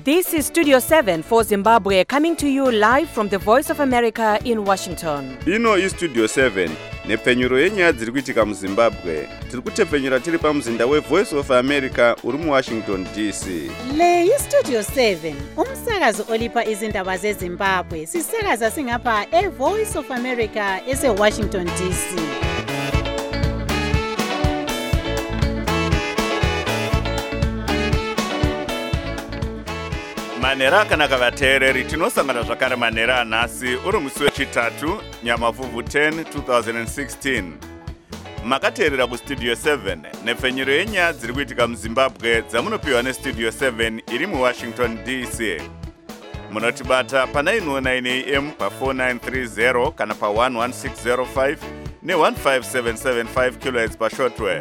This is Studio 7 for Zimbabwe, coming to you live from the Voice of America in Washington. Ino is Studio 7, nepfenyuro yenyaya dziri kuitika muZimbabwe. Tiri kutepfenyura tiri pamuzinda weVoice of America uri muWashington DC. Le iStudio 7, umsakazo olipa izindaba zeZimbabwe. Sisakaza singapha eVoice of America eseWashington DC. Manera akanaka vateereri, tinosangana zvakare manera anhasi uri musi wechitatu Nyamavhuvhu 10 2016. Makateerera kuStudio 7 nepfenyuro yenyaya dziri kuitika muZimbabwe dzamunopiwa neStudio 7 iri muWashington DC. Munotibata pa 919 AM pa 4930 kana pa 11605 ne15775 kHz pa shortwave.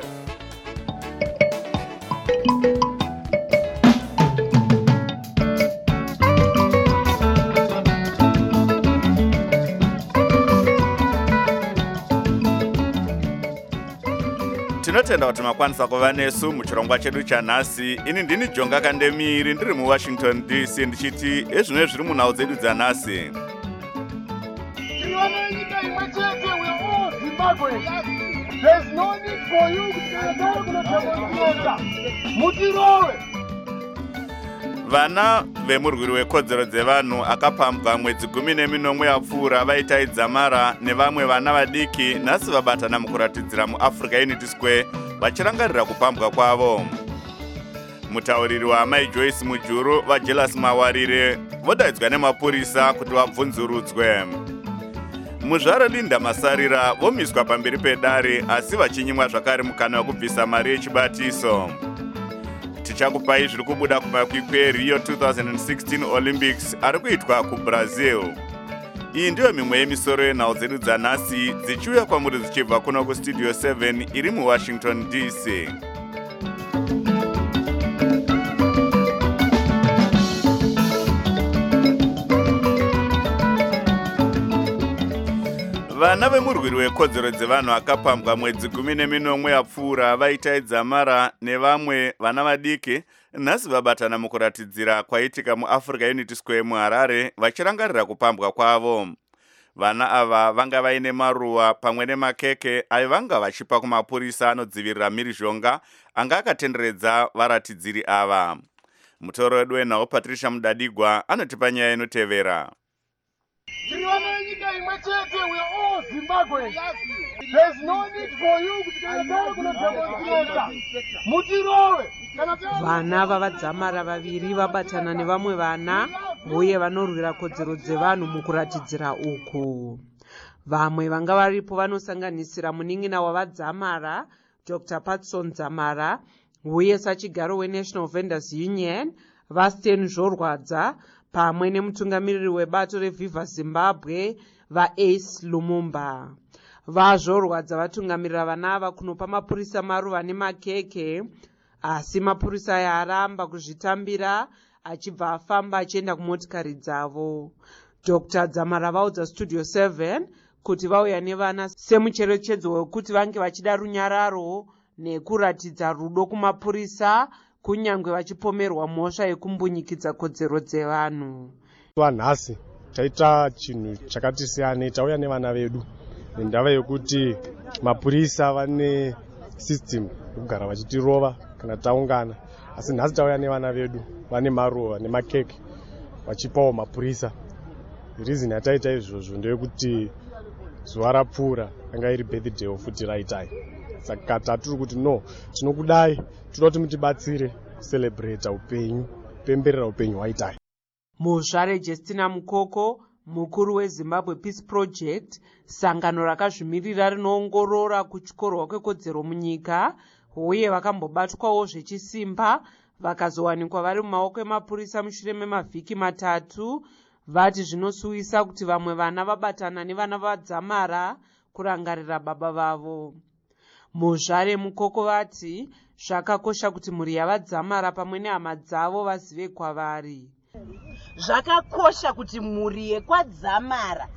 Tinotenda kuti makwanisa kuva nesu muchirongwa chedu chanhasi. Ini ndini Jonga Kandemiri ndiri muWashington DC ndichiti ezvino zviri munhau dzedu dzanhasi. There's no need for you to Vana vemurwiri wekodzero dzevanhu akapambwa mwedzi 14 yapfuura vaita Dzamara nevamwe vana vadiki nhasi vabatana mukuratidzira muAfrica Unity Square vachirangarira kupambwa kwavo. Mutauriri waMai Joyce Mujuru vaJelas Mawarire vodaidzwa nemapurisa kuti vabvunzurudzwe. Muzvaro Linda Masarira vomiswa pamberi pedare asi vachinyimwa zvakare mukana wekubvisa mari yechibatiso. Tichakupai zviri kubuda kumakwikwi eRio 2016 Olympics ari kuitwa kuBrazil. Iyi ndiyo mimwe yemisoro yenhau dzedu dzanhasi dzichiuya kwamuri dzichibva kuno kuStudio 7 iri muWashington DC. Vana vemurwiri wekodzero dzevanhu akapambwa mwedzi 14 yapfuura vaita Dzamara nevamwe vana vadiki nhasi vabatana mukuratidzira kwaitika muAfrica Unity Square muHarare vachirangarira kupambwa kwavo. Vana ava vanga vaine maruva pamwe nemakeke ayo vanga vachipa kumapurisa anodzivirira mhirizhonga anga akatenderedza varatidziri ava. Mutoro wedu wenhau Patricia Mudadigwa anotipa nyaya inotevera. we are all Zimbabweans. There's no need for you Vana vavadzamara vaviri vabatana nevamwe vana uye vanorwira kodzero dzevanhu mukuratidzira uku. Vamwe vanga varipo vanosanganisira munin'ina wavadzamara Dr. Patson Dzamara uye sachigaro weNational Vendors Union Vasten Zvorwadza pamwe nemutungamiriri webato reViva Zimbabwe vaAce Lumumba. Vazvorwadza vatungamirira vana ava kunopa mapurisa maruva nemakeke, asi mapurisa aya aramba kuzvitambira achibva afamba achienda kumotikari dzavo. Dr. Dzamara vaudza Studio 7 kuti vauya nevana semucherechedzo wekuti vange vachida runyararo nekuratidza rudo kumapurisa kunyange vachipomerwa mhosva yekumbunyikidza kodzero dzevanhu. Vanhasi taita chinhu chakati siyane, tauya nevana vedu nendava yekuti mapurisa vane system yekugara vachitirova kana taungana, asi nhasi tauya nevana vedu vane maruva nemakeke vachipawo mapurisa. Reason yataita izvozvo ndeyekuti zuva rapfuura anga iri birthday futi raitai, saka tatiri kuti no, tinokudai, toda kuti mutibatsire celebrate upenyu, pemberera upenyu waitai. Muzvare Justina Mukoko, mukuru weZimbabwe Peace Project, sangano rakazvimirira rinoongorora kuchikorwa kwekodzero munyika, uye vakambobatwawo zvechisimba vakazowanikwa vari mumaoko emapurisa mushure memavhiki 3, vati zvinosuwisa kuti vamwe vana vabatana nevana vadzamara kurangarira baba vavo. Muzvare Mukoko vati zvakakosha kuti mhuri yavadzamara pamwe nehama dzavo vazive kwavari. Zvakakosha kuti mhuri yekwadzamara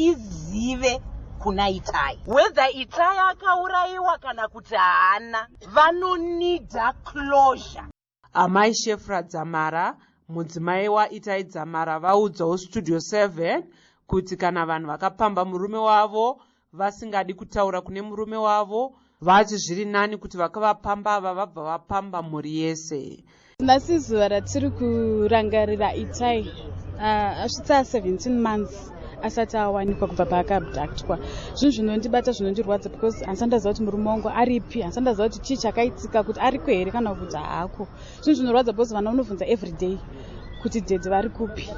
izive kuna Itai. Whether Itai akaurayiwa kana kuti haana, vanonida closure. Amai Shefra Dzamara mudzimai waItai Dzamara vaudzawo Studio 7 kuti kana vanhu vakapamba murume wavo vasingadi kutaura kune murume wavo, vati zviri nani kuti vakavapamba ava vabva vapamba mhuri yese. Nhasi zuva ratiri kurangarira Itai asvitsa 17 months asati awanikwa kubva paakabhudaktwa. Zvinhu zvinondibata zvinondirwadza because handisandaziva kuti murume wangu aripi, handisandaziva kuti chii chakaitika, kuti ariko here kana kuti haako. Zvinhu zvinorwadza because vana unobvunza everyday kuti dhedhe vari kupi.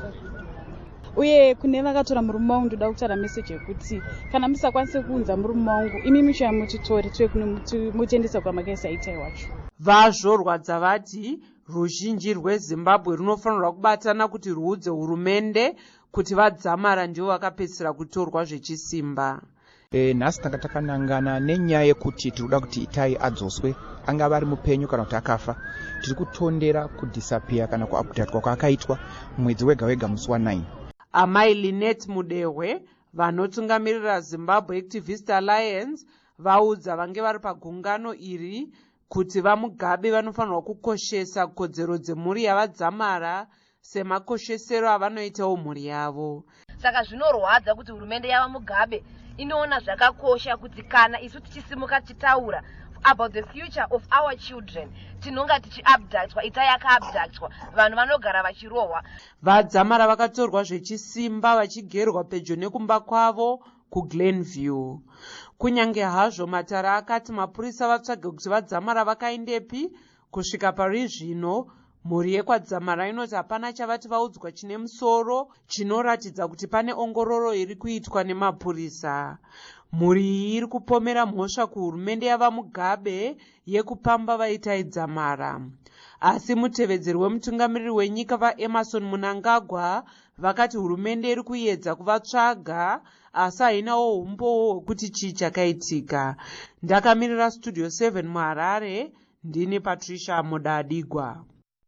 Uye kune vakatora murume wangu ndoda kutaura meseji yekuti kana musakwanise kuunza murume wangu imi michoya mutitore tiwe mutiendesa kwamakaisa Itai wacho. Vazvorwadza vati ruzhinji rweZimbabwe runofanirwa kubatana kuti ruudze hurumende kuti vaDzamara ndivo vakapedzisira kutorwa zvechisimba. Nhasi tanga takanangana nenyaya yekuti tirikuda kuti Itai adzoswe, angava ari mupenyu kana kuti akafa. Tiri kutondera kudhisapiya kana kuabhudatwa kwaakaitwa mwedzi wega wega musi wa9. Amai Linet Mudehwe vanotungamirira Zimbabwe Activist Alliance vaudza vange vari pagungano iri kuti vaMugabe vanofanirwa kukoshesa kodzero dzemhuri yavaDzamara semakoshesero avanoitawo mhuri yavo. Saka zvinorwadza kuti hurumende yavaMugabe inoona zvakakosha kuti kana isu tichisimuka tichitaura about the future of our children tinonga tichiabductwa, Itai akaabductwa, vanhu vanogara vachirohwa. VaDzamara vakatorwa zvechisimba vachigerwa pedyo nekumba kwavo kuGlenview. Kunyange hazvo Matara akati mapurisa vatsvage kuti vaDzamara vakaendepi, kusvika pari zvino mhuri yekwaDzamara inoti hapana chavati vaudzwa chine musoro chinoratidza kuti pane ongororo iri kuitwa nemapurisa. Mhuri iyi iri kupomera mhosva kuhurumende yavaMugabe yekupamba vaItai Dzamara. Asi mutevedzeri wemutungamiriri wenyika vaEmerson Mnangagwa vakati hurumende iri kuedza kuvatsvaga asi hainawo umbowo hwekuti chii chakaitika. Ndakamirira Studio 7 muHarare, ndini Patricia Mudadigwa.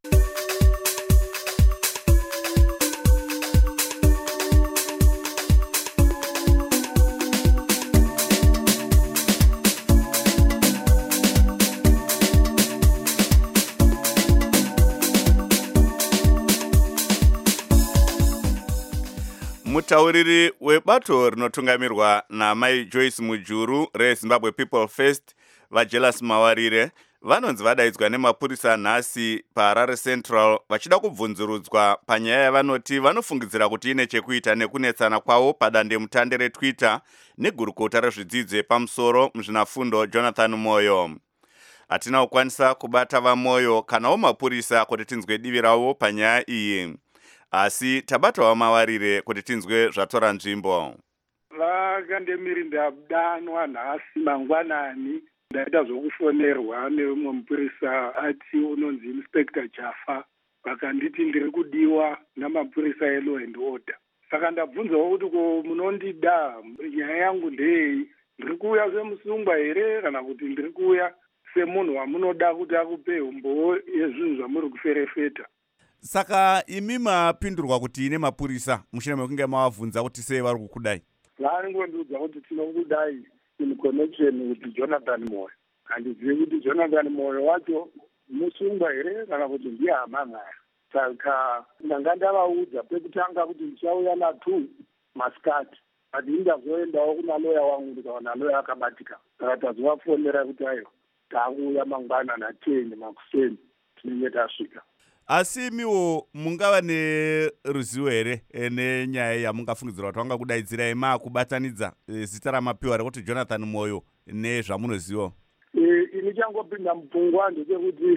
Mutauriri webato rinotungamirwa naMai Joyce Mujuru reZimbabwe People First vaJelas Mawarire vanonzi vadaidzwa nemapurisa nhasi paHarare Central vachida kubvunzurudzwa panyaya yavanoti vanofungidzira kuti ine chekuita nekunetsana kwavo padandemutande reTwitter negurukota rezvidzidzo yepamusoro muzvinafundo Jonathan Moyo. Hatina kukwanisa kubata vaMoyo kanawo mapurisa kuti tinzwe divi ravo panyaya iyi. Asi tabatawo Mawarire kuti tinzwe zvatora nzvimbo. Vakandemiri ndadanwa nhasi mangwanani ndaita zvokufonerwa neumwe mupurisa ati unonzi Inspector Jaffa, vakanditi ndiri kudiwa namapurisa eLaw and Order. Saka ndabvunzawo kuti ko munondida, nyaya yangu ndei, ndiri kuuya semusungwa here kana kuti ndiri kuuya semunhu wamunoda kuti akupe umbowo yezvinhu zvamuri kuferefeta. Saka imi mapindurwa kuti ine mapurisa mushure mekunge mavabvunza kuti sei vari kukudai? Vari kundiudza kuti tinokudai in connection with Jonathan Moyo. Handizivi kuti Jonathan Moyo wacho musungwa here kana kuti ndiye hamangaya. Saka ndanga ndavaudza pekutanga kuti ndichauya na2 masikati, ati ndazoendawo kuna loya wangu ndikaona loya akabatika. Saka tazovafonera kuti aiwa takuuya mangwana na10 makuseni tinenge tasvika. Asi imiwo mungava neruzivo here nenyaya yamungafungidzira kuti vangakudaidzirai makubatanidza zita ramapiwa rekuti Jonathan Moyo nezvamunoziva? Ini changopinda mupfungwa ndechekuti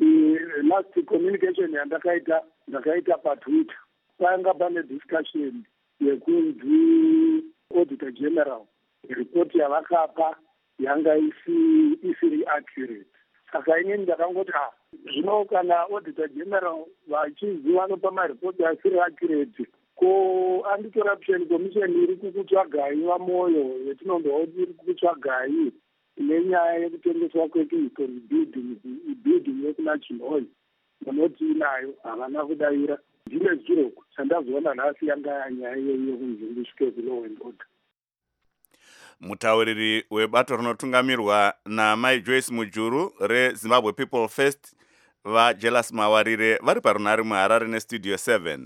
last communication ndakaita paTwitter panga pane discussion yekunzi Auditor General report yavakapa yanga isiri accurate. Saka inini ndakangoti zvino kana Auditor General vachizi vanopa maripoti asiri accurate, ko Anti-Corruption Commission iri kukutsvagai vaMoyo yetinonzwa kuti iri kukutsvagai nenyaya yekutengeswa kwekihistori building yekuna Chinhoyi, munoti inayo havana kudaira. Ndine zviroko chandazoona nhasi yanga nyaya iyoyo kunzi ndisvike kuLaw and Order. Mutauriri webato rinotungamirwa naMai Joyce Mujuru reZimbabwe People First vajelas mawarire vari parunhare muharare nestudio 7.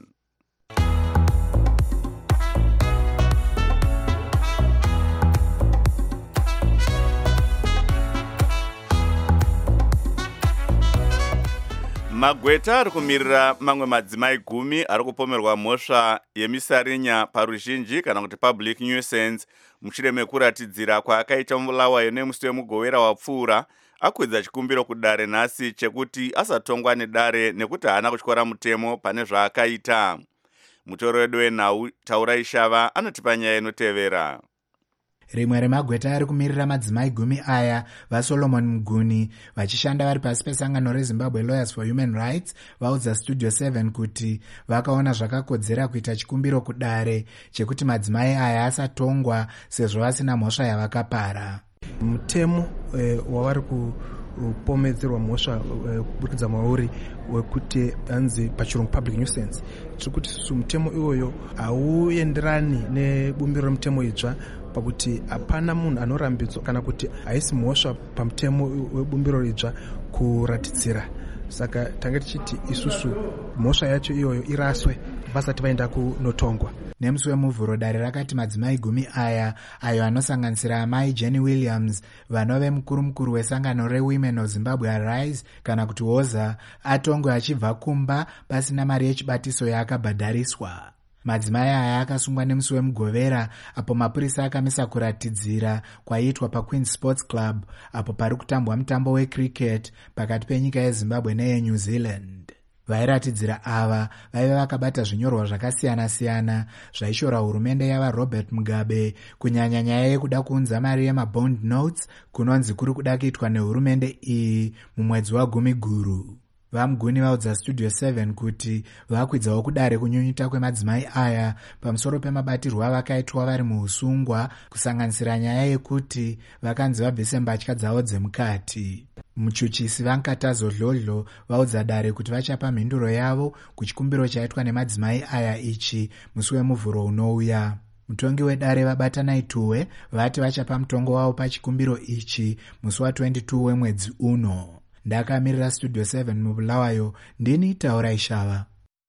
Magweta ari kumirira mamwe madzimai 10 ari kupomerwa mhosva yemisarinya paruzhinji kana kuti public nuisance mushure mekuratidzira kwaakaita Bulawayo nemusi wemugovera wapfuura akwidza chikumbiro kudare nhasi chekuti asatongwa nedare nekuti haana kutyora mutemo pane zvaakaita. Mutoro wedu wenhau Taurai Shava anotipa nyaya inotevera. Rimwe remagweta ari kumirira madzimai 10 aya vaSolomon Muguni vachishanda vari pasi pesangano reZimbabwe Lawyers for Human Rights vaudza Studio 7 kuti vakaona zvakakodzera kuita chikumbiro kudare chekuti madzimai aya asatongwa sezvo vasina mhosva yavakapara. Mutemo wavari kupomedzerwa mhosva kuburikidza mauri wekuti anzi pachirungu public nuisance, tiri kuti mutemo iwoyo hauenderani nebumbiro remutemo idzva pakuti hapana munhu anorambidzwa kana kuti haisi mhosva pamutemo webumbiro idzva kuratidzira. Saka tange tichiti isusu mhosva yacho iyoyo iraswe vasati vaenda kunotongwa. Nemusi wemuvhuro dare rakati madzimai 10 aya ayo anosanganisira amai Jenny Williams vanove mukuru wesangano reWomen of Zimbabwe Arise kana kuti WOZA atongwe achibva kumba pasina mari yechibatiso yaakabhadhariswa. Madzimai aya akasungwa nemusi wemugovera apo mapurisa akamisa kuratidzira kwaiitwa paQueen's Sports Club apo pari kutambwa mutambo wecricket pakati penyika yeZimbabwe neyeNew Zealand. Vairatidzira ava vaiva vakabata zvinyorwa zvakasiyana-siyana zvaishora hurumende yava Robert Mugabe kunyanya nyaya yekuda kuunza mari yemabond notes kunonzi kuri kuda kuitwa nehurumende iyi mumwedzi wa10 guru. VaMuguni vaudza Studio 7 kuti vakwidzawo kudare kunyunyuta kwemadzimai aya pamusoro pemabatirwo avakaitwa vari muusungwa kusanganisira nyaya yekuti vakanzi vabvise mbatya dzavo dzemukati. Muchuchisi Vankatazo Dlodlo vaudza dare kuti vachapa mhinduro yavo kuchikumbiro chaitwa nemadzimai aya ichi musi wemuvhuro unouya. Mutongi wedare Vabatanai Tuwe vati vachapa mutongo wavo pachikumbiro ichi musi wa22 wemwedzi uno. Ndakamirira Studio 7 muBulawayo, ndini Taurai Shava.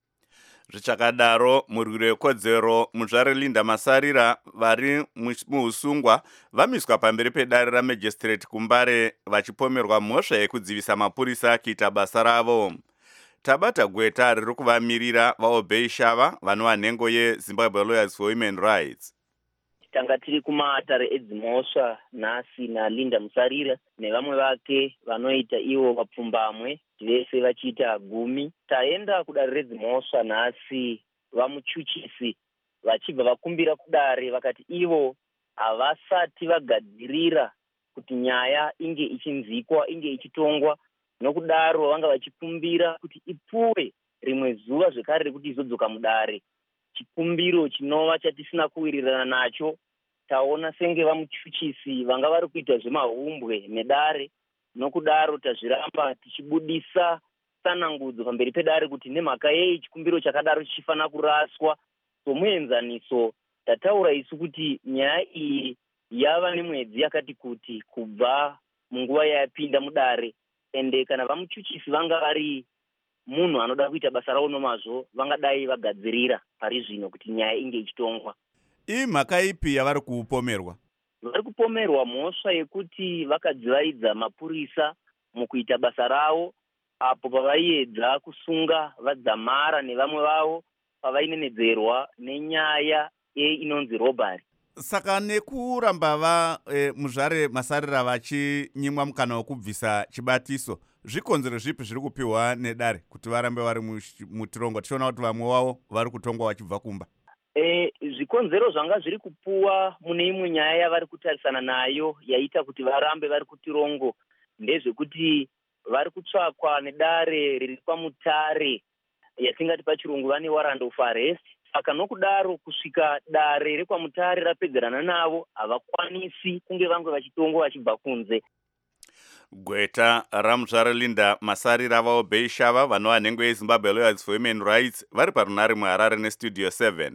Zvichakadaro murwiri wekodzero muzvare Linda Masarira vari muusungwa vamiswa pamberi pedare ramagistrate kuMbare vachipomerwa mhosva yekudzivisa mapurisa kuita basa ravo. Tabata gweta riri kuvamirira vaObei Shava vanova nhengo yeZimbabwe Lawyers for Human Rights. Tanga tiri kumaatare edzimhosva nhasi naLinda Musarira nevamwe vake vanoita ivo vapfumbamwe vese vachiita 10. Taenda kudare redzimhosva nhasi vamuchuchisi vachibva vakumbira kudare vakati ivo havasati vagadzirira kuti nyaya inge ichinzikwa inge ichitongwa, nokudaro vanga vachikumbira kuti ipuwe rimwe zuva zvekare rekuti izodzoka mudare. Chikumbiro chinova chatisina kuwirirana nacho. Taona senge vamuchuchisi vanga vari kuita zvemahumbwe nedare, nokudaro tazviramba tichibudisa tsanangudzo pamberi pedare kuti nemhaka yei chikumbiro chakadaro chichifana kuraswa. Somuenzaniso tataura isu kuti nyaya iyi yava nemwedzi yakati kuti kubva munguva yapinda mudare, ende kana vamuchuchisi vanga vari munhu anoda kuita basa ravo nomazvo vangadai vagadzirira pari zvino kuti nyaya inge ichitongwa. Mhaka ipi yavari kupomerwa? Vari kupomerwa mhosva yekuti vakadzivaidza mapurisa mukuita basa ravo apo pavaiedza kusunga vadzamara nevamwe vavo pavainenedzerwa nenyaya inonzi robbery. Saka nekuramba muzvare Masarira vachinyimwa mukana wekubvisa chibatiso, zvikonzero zvipi zviri kupiwa nedare kuti varambe vari mutirongo? Tichiona kuti vamwe wavo vari kutongwa vachibva kumba. Zvikonzero zvanga zviri kupuwa mune imwe nyaya yavari kutarisana nayo yaita kuti varambe vari kutirongo ndezvekuti vari kutsvakwa nedare riri pamutare yatingati pachirungu vane warrant of arrest. Saka nokudaro kusvika dare rekwamutare rapedzerana navo havakwanisi kunge vamwe vachitongwa vachibva kunze. Gweta ramuzvare Linda Masarira vaObei Shava vanova nhengo yeZimbabwe Lawyers for Human Rights vari parunhare muHarare neStudio 7.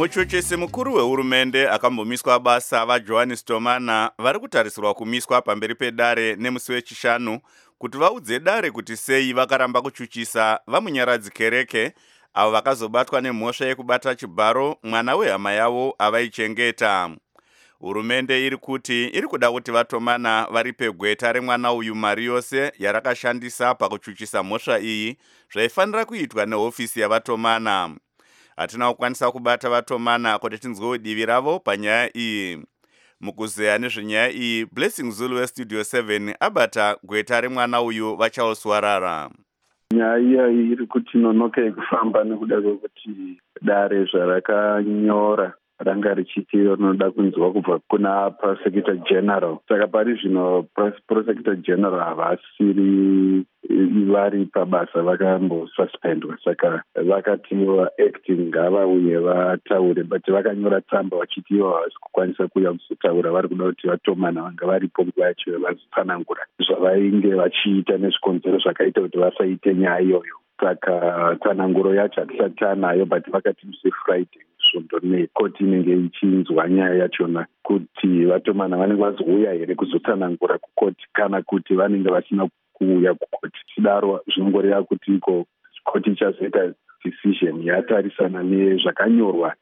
muchuchisi mukuru wehurumende akambomiswa basa vaJohannes Tomana vari kutarisirwa kumiswa pamberi pedare nemusi wechishanu kuti vaudze dare kuti sei vakaramba kuchuchisa vamunyaradzi Kereke avo vakazobatwa nemhosva yekubata chibharo mwana wehama yavo avaichengeta. Hurumende iri kuti iri kuda kuti vaTomana varipe gweta remwana uyu mari yose yarakashandisa pakuchuchisa mhosva iyi zvaifanira kuitwa nehofisi yavaTomana. Hatina kukwanisa kubata vaTomana kuti tinzwewo divi ravo panyaya iyi. Mukuzeya nezvenyaya iyi, Blessing Zulu weStudio 7 abata gweta remwana uyu vaCharles Warara. Nyaya iri kuti nonoka kufamba nekuda kwekuti dare zvarakanyora ranga richiti rinoda kunzwa kubva kuna prosecutor general. Saka pari zvino prosecutor general havasiri vari pabasa, vakambosuspendwa. Saka vakati acting ngavauye vataure, but vakanyora tsamba vachiti ivo havasi kukwanisa kuuya kuzotaura. Vari kuda kuti vaTomana vanga varipo nguva yacho vazotsanangura zvavainge vachiita nezvikonzero zvakaita kuti vasaite nyaya iyoyo. Saka tsananguro yacho hatisati tanayo, but vakati musi Friday svondo nekoti inenge ichinzwa nyaya yachona kuti vaTomana vanenge vazouya here kuzotsanangura kukoti kana kuti vanenge vasina kuuya kukoti. Chidaro zvinongoreva kuti iko koti ichazoita decision yatarisana nezvakanyorwa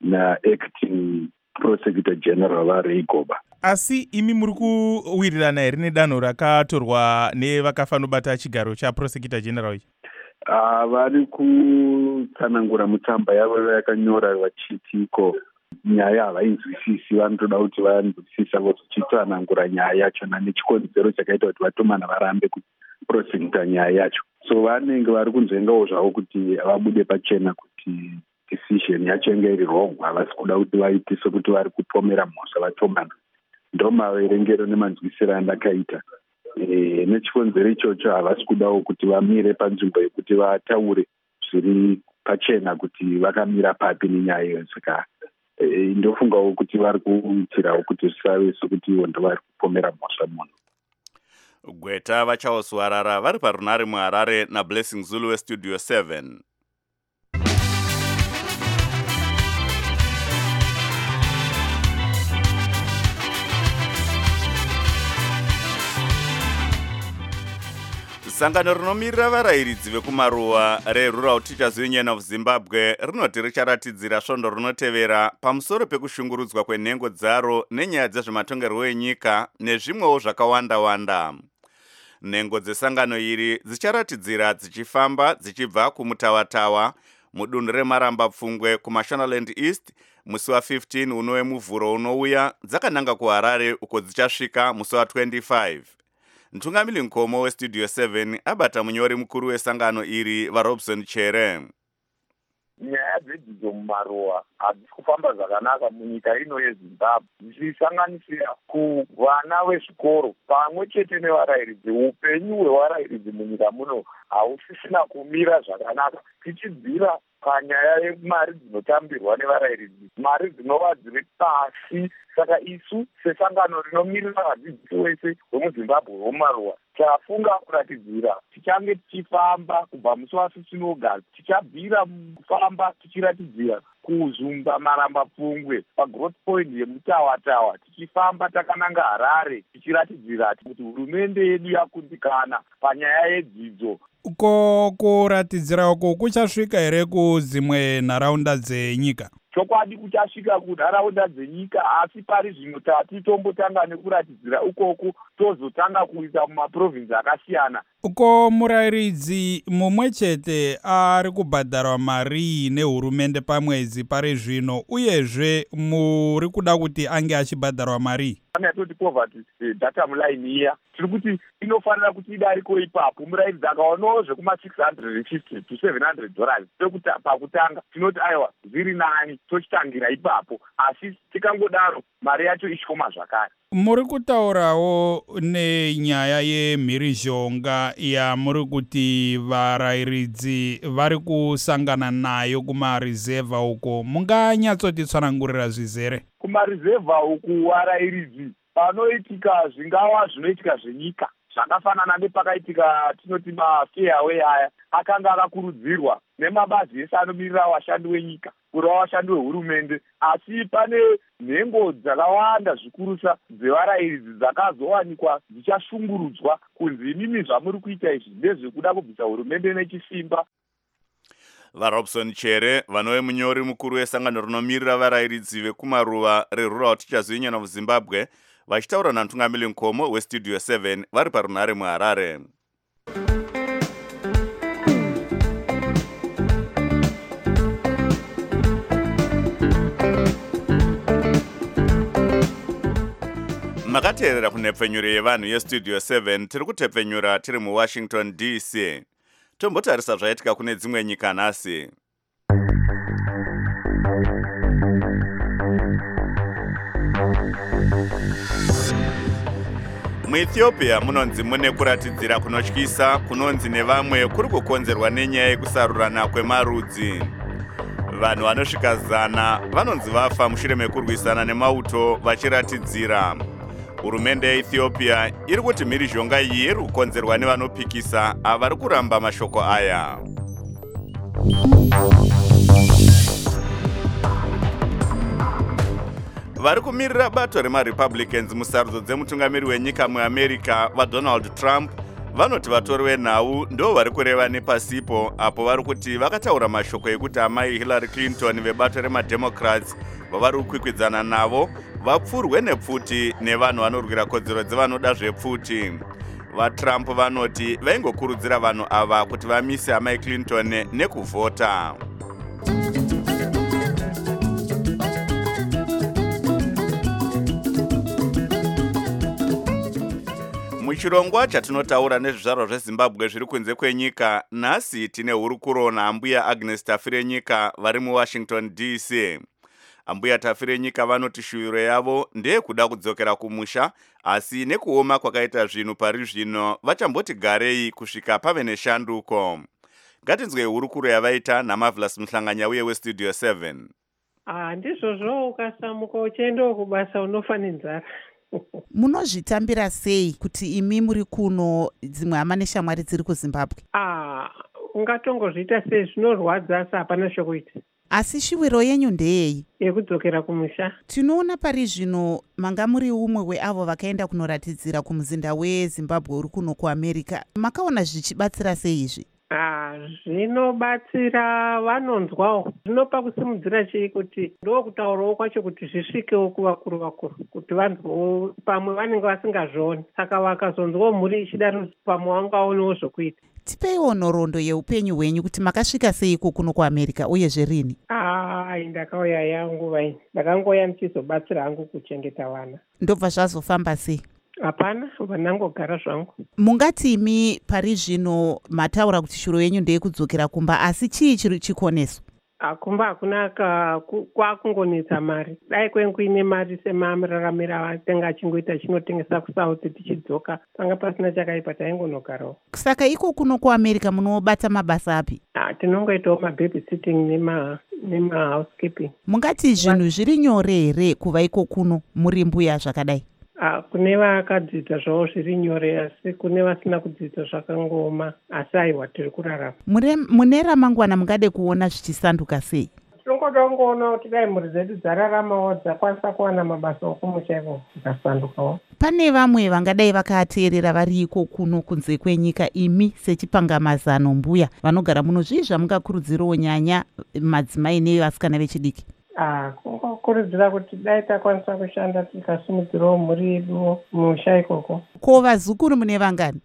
naacting prosecutor general vaRay Goba. Asi imi muri kuwirirana here nedanho rakatorwa nevakafanobata chigaro chaprosecutor general ichi? Vari kutsanangura mutsamba yavo yakanyora vachitiko nyaya havainzwisisi, vanotoda kuti vanzwisisa vozochitsanangura nyaya yachona nechikonzero chakaita kuti vaTomana varambe kuprosekuta nyaya yacho. So vanenge vari kunzvengawo zvavo kuti vabude pachena kuti decision yacho inge iri wrong. Havasi kuda kuti vaite sekuti vari kupomera mhosva vaTomana. Ndo maverengero nemanzwisiro andakaita. Nechikonzero ichocho havasi kudawo kuti vamire panzvimbo yekuti vataure zviri pachena kuti vakamira papi nenyaya iyo. Saka ndofungawo kuti vari kuitirawo kuti zvisave sokuti ivo ndo vari kupomera mhosva munhu. Gweta vaCharles Warara vari parunare muHarare naBlessing Zulu weStudio 7. Sangano rinomirira varayiridzi vekumaruwa reRural Teachers Union of Zimbabwe rinoti richaratidzira svondo rinotevera pamusoro pekushungurudzwa kwenhengo dzaro nenyaya dzezvematongerwo enyika nezvimwewo zvakawanda-wanda. Nhengo dzesangano iri dzicharatidzira dzichifamba dzichibva kumutawatawa mudunhu remaramba-pfungwe kuMashonaland East musi wa15 uno wemuvhuro unouya dzakananga kuHarare uko dzichasvika musi wa25. Ntungamili Nkomo weStudio 7 abata munyori mukuru wesangano iri vaRobson Chere. Nyaya dzedzidzo mumaruwa hadzisi kufamba zvakanaka munyika ino yeZimbabwe, zvichisanganisira kuvana vezvikoro pamwe chete nevarayiridzi. Upenyu hwevarayiridzi munyika muno hausisina kumira zvakanaka, tichibvira panyaya yemari dzinotambirwa nevarayiridzi, mari dzinova dziri pasi. Saka isu sesangano rinomirira vadzidzisi wese vemuZimbabwe vomumaruwa tafunga kuratidzira tichange tichifamba kubva musi wa15 August, tichabvira kufamba tichiratidzira kuzumba maramba-pfungwe pagrowth point yemutawatawa, tichifamba takananga Harare tichiratidzira kuti hurumende yedu yakundikana panyaya yedzidzo. Uko kuratidzira uko kuchasvika here kudzimwe nharaunda dzenyika? Chokwadi kuchasvika kunharaunda dzenyika, asi pari zvino tatombotanga nekuratidzira ukoko tozotanga kuisa mumaprovinsi akasiyana. Uko murayiridzi mumwe chete ari kubhadharwa mari nehurumende pamwedzi pari zvino, uyezve muri kuda kuti ange achibhadharwa mari? Yatoti poverty data line iya tiri kuti inofanira kuti idariko ipapo. Murayiridzi akaonawo zvekuma$650 to $700 pakutanga, tinoti aiwa zviri nani, tochitangira ipapo. Asi tikangodaro mari yacho ishoma zvakare. Muri kutaurawo nenyaya yemhirizhonga yamuri kuti varayiridzi vari kusangana nayo kumarizevha uko. Munganyatsoti tsanangurira zvizere? Kumarizevha uku varayiridzi panoitika zvingava zvinoitika zvenyika zvakafanana nepakaitika tinoti mafairway aya akanga akakurudzirwa nemabazi ese anomirira vashandi wenyika kureva vashandi vehurumende, asi pane nhengo dzakawanda zvikurusa dzevarayiridzi dzakazowanikwa dzichashungurudzwa kunzi imimi zvamuri kuita izvi ndezvekuda kubvisa hurumende nechisimba. vaRobson Chere vanove munyori mukuru wesangano rinomirira varayiridzi vekumaruva reRural Teachers Union of Zimbabwe vachitaura naMtungamiri Nkomo weStudio 7 vari parunhare muHarare. makateerera kunhepfenyuro yevanhu yeStudio 7 tiri kutepfenyura tiri muWashington DC. Tombotarisa zvaitika kune dzimwe nyika nhasi. muEthiopia munonzi mune kuratidzira kunotyisa kunonzi nevamwe kuri kukonzerwa nenyaya yekusarurana kwemarudzi. Vanhu vanosvika 100 vanonzi vafa mushure mekurwisana nemauto vachiratidzira. Hurumende yeEthiopia iri kuti mhirizhonga iyi iri kukonzerwa nevanopikisa avari kuramba mashoko aya. vari kumirira bato remaRepublicans musarudzo dzemutungamiri wenyika muAmerica vaDonald Trump vanoti vatori venhau ndo vari kureva nepasipo apo vari kuti vakataura mashoko ekuti amai Hillary Clinton vebato remademocrats vavari kukwikwidzana navo vapfurwe nepfuti nevanhu vanorwira kodzero dzevanoda zvepfuti. VaTrump vanoti vaingokurudzira vanhu ava kuti vamise amai Clinton nekuvhota. muchirongwa chatinotaura nezvizvarwa zveZimbabwe zviri kunze kwenyika, nhasi tine hurukuro naambuya Agnes Tafirenyika vari muWashington DC. Ambuya Tafirenyika vanoti shuviro yavo ndeyekuda kudzokera kumusha, asi nekuoma kwakaita zvinhu pari zvino vachamboti garei kusvika pave neshanduko. Ngatinzwe hurukuro yavaita naMarvelous Muhlanganya uye weStudio 7. Ndizvozvo ukasamuka uchienda kubasa unofa nenzara. Munozvitambira sei kuti imi muri kuno dzimwe hama neshamwari dziri kuZimbabwe? Ungatongozviita sei, zvinorwadza asi hapana chokuita. Asi shuviro yenyu ndeyei? Yekudzokera kumusha. Tinoona pari zvino manga muri umwe weavo vakaenda kunoratidzira kumuzinda weZimbabwe uri kuno kuAmerica. Makaona zvichibatsira sei izvi? Zvinobatsira, vanonzwawo. Zvinopa kusimudzira chii kuti ndokutaurawo kwacho kuti zvisvikewo kuvakuru kuti vanhu pamwe vanenge vasingazvioni, saka vakazonzwawo mhuri ichidaro pamwe vangaonewo zvokuita. Tipeiwo nhoroondo yeupenyu hwenyu kuti makasvika seiko kuno kuAmerica uyezve rini? Ndakauya yangu vaini, ndakangoya ndichizobatsira hangu kuchengeta vana. Ndobva zvazofamba sei? Hapana, vanangogara zvangu. Mungati imi pari zvino mataura kuti shuro yenyu ndeyekudzokera kumba, asi chii chiri chikoneso? Kumba hakuna kwakungonetsa mari. Dai kwengu ine mari semamiraramira atenga achingoita chinotengesa kusauti tichidzoka, panga pasina chakaipa taingonogarawo. Saka iko kuno kuAmerica munobata mabasa api? Tinongoitawo mababysitting nemahousekeeping. Mungati zvinhu zviri nyore here kuva iko kuno muri mbuya zvakadai? Kune vakadzidza zvavo zviri nyore, asi kune vasina kudzidza zvakangoma, asi aiwa tiri kurarama. Mune ramangwana mungade kuona zvichisanduka sei? Tinongoda kungoona kuti dai mhuri dzedu dzararamawo dzakwanisa kuwana mabasa okumusha ivo dzikasandukawo. Pane vamwe vangadai vakateerera vari iko kuno kunze kwenyika, imi sechipangamazano mbuya vanogara muno, zvii zvamungakurudzirawo nyanya madzimai nevasikana vechidiki? Kungokurudzira kuti dai takwanisa kushanda tikasimudzirawo mhuri yedu musha ikoko. Ko vazukuru mune vangani?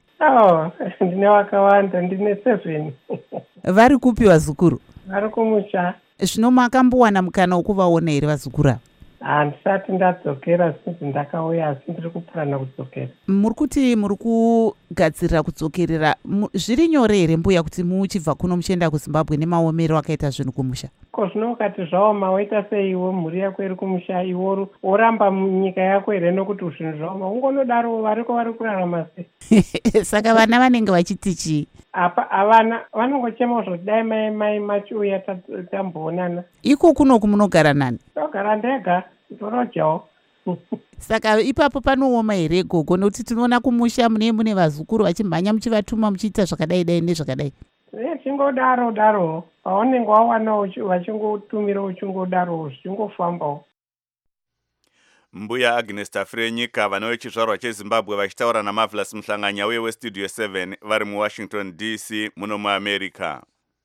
Ndine vakawanda, ndine 7. Vari kupi vazukuru? Vari kumusha. Zvino makambowana mukana wokuvaona here vazukuru ava? Handisati ndadzokera, sinzi ndakauya, asi ndiri kupurana kudzokera. Muri kuti muri kugadzirira kudzokerera, zviri nyore here mbuya kuti muchibva kuno muchienda kuZimbabwe nemaomero akaita zvinhu kumusha? Ko zvino ukati zvaoma waita sei iwe, mhuri yako iri kumusha, iwe woramba munyika yako here nokuti zvinhu zvaoma? Ungonodaro variko vari kurarama sei? Saka vana vanenge vachiti chii? Havana vanongochema zvoti dai mai machiuya tamboonana. Iko kunoku munogara nani? Ndogara ndega, ndorojawo. Saka ipapo panooma here gogo, nokuti tinoona kumusha mune vazukuru vachimhanya muchivatuma muchiita zvakadai dai nezvakadai? chingodaro daro paunenge wawana vachingotumira uchingodaro zvichingofambawo. Mbuya Agnes Tafrenyika vana vechizvarwa cheZimbabwe vachitaura naMarvelous Mhlanganya uye weStudio 7 vari muWashington DC muno muAmerica.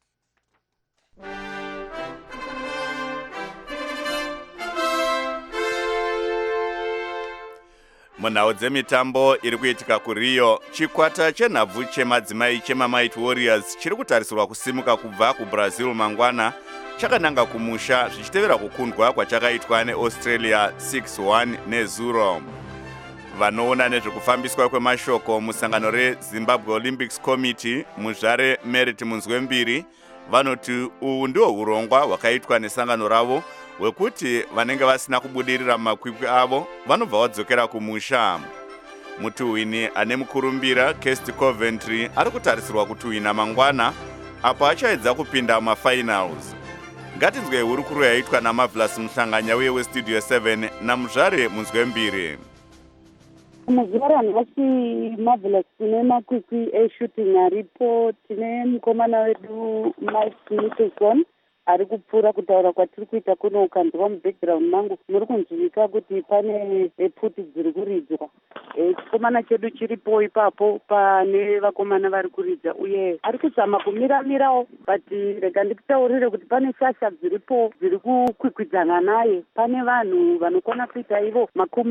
Munhau dzemitambo iri kuitika kuRio, chikwata chenhabvu chemadzimai chemaMighty Warriors chiri kutarisirwa kusimuka kubva kuBrazil mangwana chakananga kumusha zvichitevera kukundwa kwachakaitwa neAustralia 6-1 nezuro. Vanoona nezvekufambiswa kwemashoko musangano reZimbabwe Olympics Committee muzvare Merit Munzwembiri vanoti uhu ndiwo urongwa hwakaitwa nesangano ravo wekuti vanenge vasina kubudirira makwikwi avo vanobva vadzokera kumusha. Mutuhwini ane mukurumbira Kest Coventry ari kutarisirwa kutuhwina mangwana apo achaedza kupinda mafinals. Ngatinzwe hurukuru yaitwa naMarvelous Mhlanganya uye weStudio 7 namuzvare Munzwembiri. Muzuva ranhasi Marvelous tine makwikwi eshooting aripo. Tine mukomana wedu Mike Nicholson ari kupfuura kutaura kwatiri kuita kuno ukanzwa mubackground mangu muri kunzwika kuti pane pfuti dziri kuridzwa. Chikomana chedu chiripo ipapo pane vakomana vari kuridza uye ari kuzama kumiramirawo, but rega ndikutaurire kuti pane shasha dziripo dziri kukwikwidzana naye. Pane vanhu vanokona kuita ivo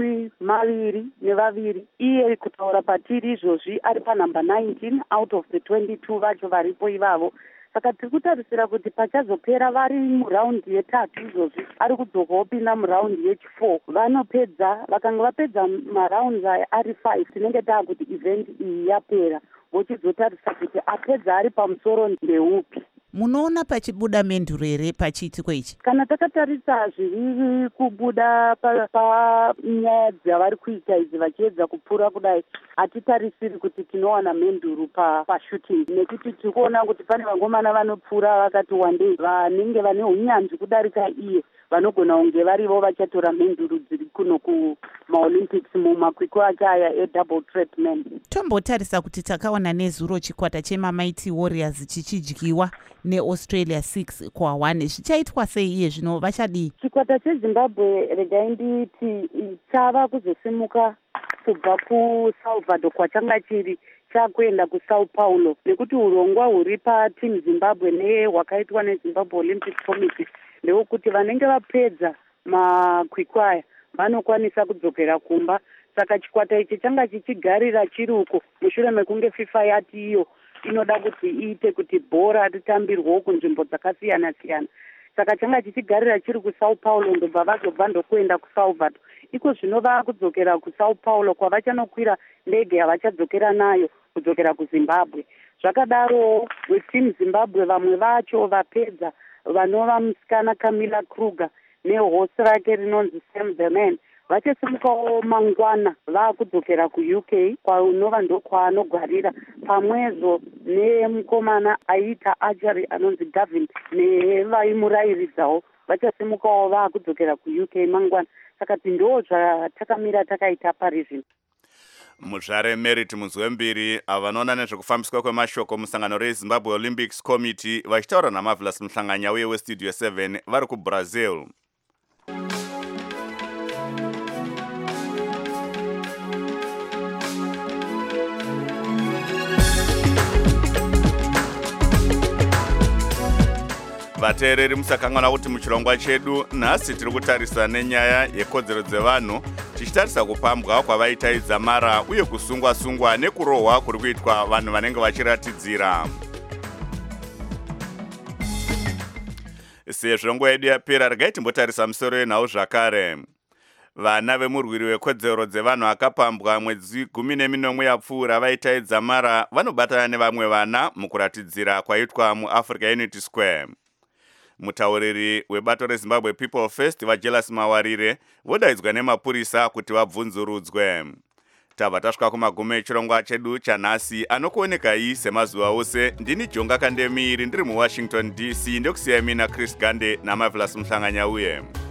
22. Iye kutaura patiri izvozvi ari panumber 19 out of the 22 vacho varipo ivavo. Saka tiri kutarisira kuti pachazopera vari muraundi yetatu izvozvi ari kudzoka opinda muraundi yechi4. Vanopedza, vakanga vapedza maraundi ari 5 tinenge taakuti event iyi yapera, vochizotarisa kuti apedza ari pamusoro ndeupi. Munoona pachibuda menduro here pachiitiko ichi? Kana takatarisa zviri kubuda panyaya dzavari kuita idzi vachiedza kupfuura kudai, hatitarisiri kuti tinowana menduru pashooting, nekuti tiri kuona kuti pane vangomana vanopfuura vakati wandei vanenge vane unyanzvi kudarika iye vanogona kunge varivo vachatora menduru dziri kuno kumaolympics mumakwikwi ake aya edouble threat men. Tombotarisa kuti takaona nezuro chikwata chemaMighty Warriors chichidyiwa neAustralia 6-1. Zvichaitwa sei iye zvino vachadii? Chikwata cheZimbabwe regai nditi chava kuzosimuka kubva kuSalvador kwachanga chiri chakuenda kuSao Paulo, nekuti urongwa huri paTeam Zimbabwe nehwakaitwa neZimbabwe Olympic Committee ndewekuti vanenge vapedza makwikwi aya vanokwanisa kudzokera kumba. Saka chikwata ichi changa chichigarira chiri uko mushure mekunge FIFA yati iyo inoda kuti iite kuti bhora ritambirwewo kunzvimbo dzakasiyana siyana. Saka changa chichigarira chiri kuSao Paulo ndobva vazobva ndokuenda kuSalvador. Iko zvino vakudzokera kuSao Paulo kwavachanokwira ndege yavachadzokera nayo kudzokera kuZimbabwe. Zvakadaro weTeam Zimbabwe vamwe vacho vapedza vanova musikana Camilla Kruger nehosi rake rinonzi Sam the Man vachasimukawo mangwana vakudzokera kuUK kwaunova ndokwaanogwarira pamwezo nemukomana aita archery anonzi Gavin nevaimurayiridzawo vachasimukawo vakudzokera kuUK mangwana. Saka ndo zvatakamira takaita pari zvino. Muzvare Merit Munzwembiri vanoona nezvekufambiswa kwemashoko musangano reZimbabwe Olympics Committee vachitaura naMarvelous Mhlanganya uye weStudio 7 vari kuBrazil. Vateereri musakangwana kuti muchirongwa chedu nhasi tiri kutarisa nenyaya yekodzero dzevanhu tichitarisa kupambwa kwavaita idzamara uye kusungwa-sungwa nekurohwa kuri kuitwa vanhu vanenge vachiratidzira. Sezvo nguva yedu yapera, regai timbotarisa musoro yenhau zvakare. Vana vemurwiri wekodzero dzevanhu akapambwa mwedzi 14 yapfuura vaita idzamara vanobatana nevamwe vana mukuratidzira kwaitwa muAfrica Unity Square. Mutauriri webato reZimbabwe People First vaJelas Mawarire vodaidzwa nemapurisa kuti vabvunzurudzwe. Tabva tasvika kumagumo echirongwa chedu chanhasi anokuonekai semazuva ose. Ndini Jonga Kandemiri ndiri muWashington DC, ndokusiyai mina Chris Gande naMarvelous Mhlanganya uye